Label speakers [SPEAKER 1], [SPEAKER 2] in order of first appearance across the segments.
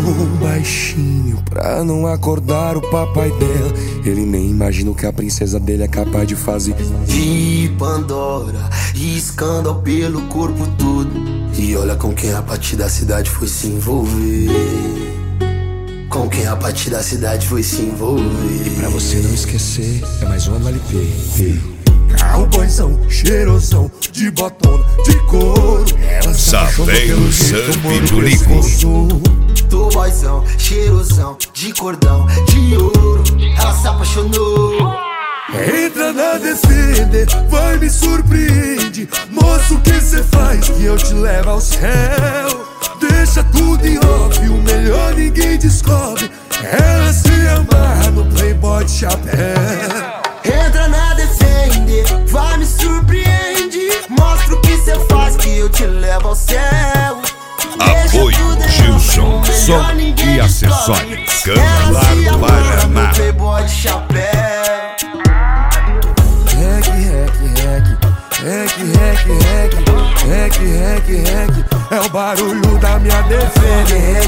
[SPEAKER 1] baixinho pra não acordar o papai dela. Ele nem imagina o que a princesa dele é capaz de fazer.
[SPEAKER 2] De Pandora e escândalo pelo corpo todo. E olha com quem a partir da cidade foi se envolver. Com quem a partir da cidade foi se envolver.
[SPEAKER 1] E pra você não esquecer, é mais uma LP. Cowboyzão, cheirosão, de botona, de couro. Ela se apaixonou pelo jeito, humor do pescoço.
[SPEAKER 2] Do boyzão, cheirosão, de cordão, de ouro. Ela se apaixonou.
[SPEAKER 1] Entra na Defender, vai me surpreende. Mostra o que cê faz que eu te levo ao céu. Deixa tudo em off, o melhor ninguém descobre. Ela se amarra no Playboy de chapéu.
[SPEAKER 2] Entra na Defender, vai me surpreende. Mostra o que cê faz que eu te levo ao céu.
[SPEAKER 3] Apoio Gilson, som e acessórios, Canelar Paraná.
[SPEAKER 2] Playboy de chapéu.
[SPEAKER 1] Rec, é o barulho da minha Defender.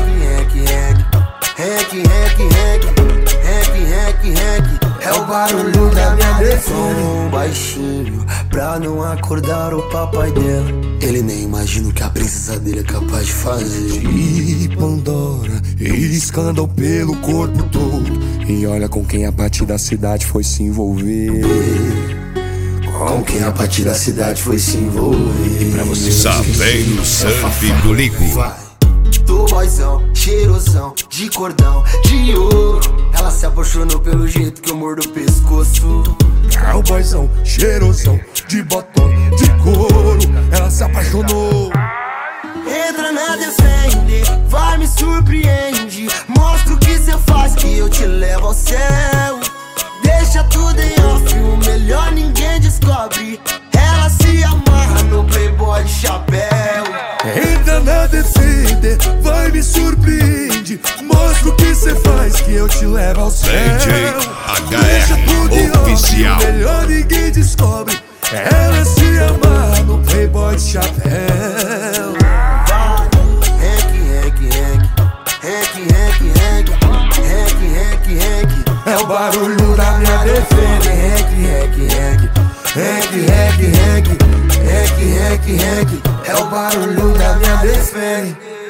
[SPEAKER 2] Rec, é o barulho da minha Defender. Som baixinho pra não acordar o papai dela. Ele nem imagina o que a princesa dele é capaz de fazer.
[SPEAKER 1] De Pandora e escândalo pelo corpo todo. E olha com quem a partir da cidade foi se envolver.
[SPEAKER 2] Com quem a partir da cidade foi se envolver.
[SPEAKER 1] E pra você
[SPEAKER 3] Saveiro Surf do Lico.
[SPEAKER 2] Do boyzão, cheirosão, de cordão, de ouro. Ela se apaixonou pelo jeito que eu mordo o pescoço.
[SPEAKER 1] Cowboyzão, cheirosão, de botona, de couro. Ela se apaixonou.
[SPEAKER 2] Entra na Defender, vai me surpreende. Mostra o que cê faz que eu te levo ao céu. Deixa tudo em off, o melhor ninguém descobre. Ela se amarra no Playboy de chapéu.
[SPEAKER 1] Entra na Defender, vai me surpreende. Mostra o que cê faz que eu te levo ao céu.
[SPEAKER 3] DJ
[SPEAKER 1] Deixa tudo em
[SPEAKER 3] HR
[SPEAKER 1] off,
[SPEAKER 3] Oficial.
[SPEAKER 1] o melhor ninguém descobre. Ela se amarra no Playboy de chapéu. É o barulho da minha Defender. Rec, é o barulho da minha Defender.